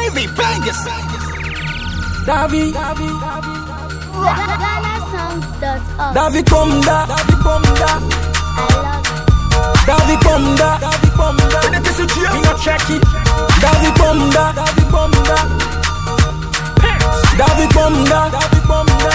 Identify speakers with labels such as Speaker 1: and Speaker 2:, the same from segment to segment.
Speaker 1: TV bangers.
Speaker 2: Davi,
Speaker 3: GhanaSongs.org.
Speaker 2: Davi Komda, Davi Komda,
Speaker 3: I love it.
Speaker 2: Davi Komda, Davi Komda. We not check it. Davi Komda, Davi Komda, Davi Komda, Davi Komda.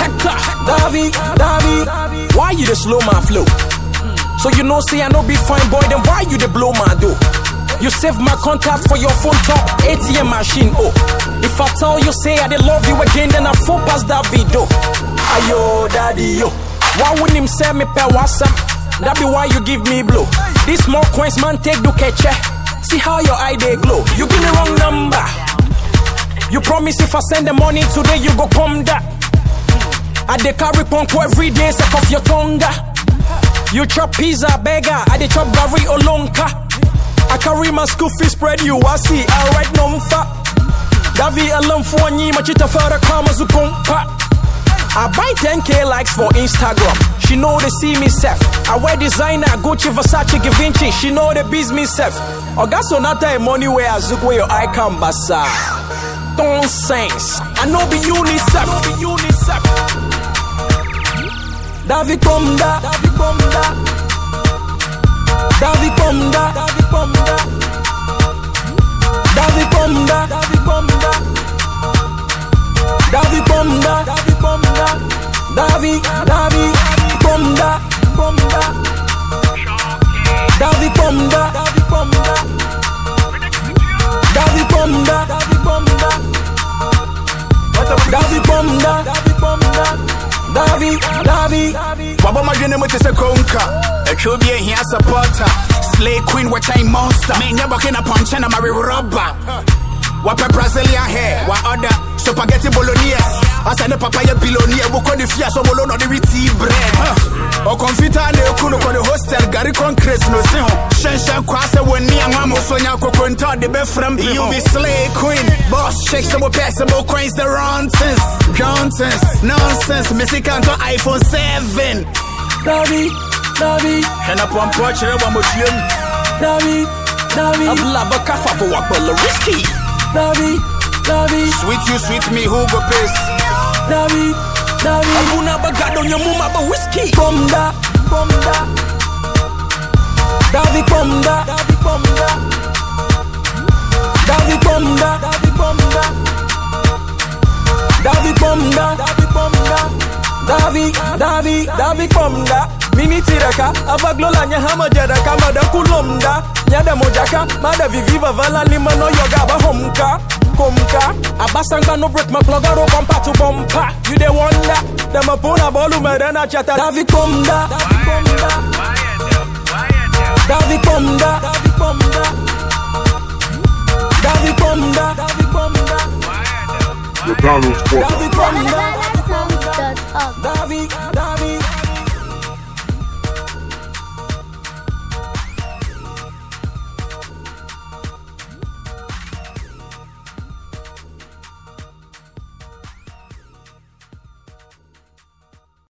Speaker 2: Davi. Why you the slow my flow? So you know say I no be fine boy, then why you the blow my dough? You save my contact for your phone top ATM machine. Oh, if I tell you say I dey love you again, then I fall past that video. Ayo, daddy yo, why wouldn't him send me per WhatsApp? That be why you give me blow. This small coins man take do catch. See how your eye they glow. You give me wrong number. You promise if I send the money today you go come that. I dey carry punk every day, suck off your tongue. You chop pizza, beggar, I dey chop Gary Olonka. I carry my school fee spread you, I see, I write numfa. Davi alam for ni machita fara kama zukompa. I buy 10k likes for Instagram. She know they see me self. I wear designer, Gucci, Versace, Givenchy. She know they biz me self. Ogaso nata money where I zook where your eye can basa. Nonsense. I know be UNICEF. Davi Komda, Davi Komda, Davi Komda, Davi Komda, Davi Komda, Davi Komda, Davi Komda, Davi Komda, Davi Komda, Komda, Davi Komda, Davi Komda, Davi Komda, Davi Komda, Davi Komda, Davi Komda. Davi.
Speaker 1: Waba madwene mo tese konka. Ekwo bi ehia supporter. Slay queen watch I monster. Me never can a punch and I'm a rubber. Wapa Brazilian hair. Wa order spaghetti bolognese. Asa ne papaya billionaire. Wo kon the fia so bolo no the riti bread. O confita na ekunu ko the hostel gari concrete no se ho. Shen kwase woni anwa so nya kokonta de be from you be slay queen. Boss shake some possible coins the nonsense. Nonsense. Missy can't iPhone 7.
Speaker 2: Davi.
Speaker 1: And up on porch and one more tune.
Speaker 2: Davi.
Speaker 1: I've lava kafa for what but risky.
Speaker 2: Davi.
Speaker 1: Sweet you, sweet me, who go piss?
Speaker 2: Davi.
Speaker 1: Abuna bagado on your mama but whiskey.
Speaker 2: Komda. Davi Komda. Davi Komda. Davi Komda. Mini tiraka, abaglola nya hama jaraka, mada kulomda. Nyada mojaka, mada viviva vala lima no yoga ba homka. Komka, abasanga no break my plug aro bumper to bumper. You the wonder, them a puna bolu merena chata. Davi Komda. Davi Komda.
Speaker 4: McDonald's.
Speaker 3: GhanaSongs.org.
Speaker 2: Davi.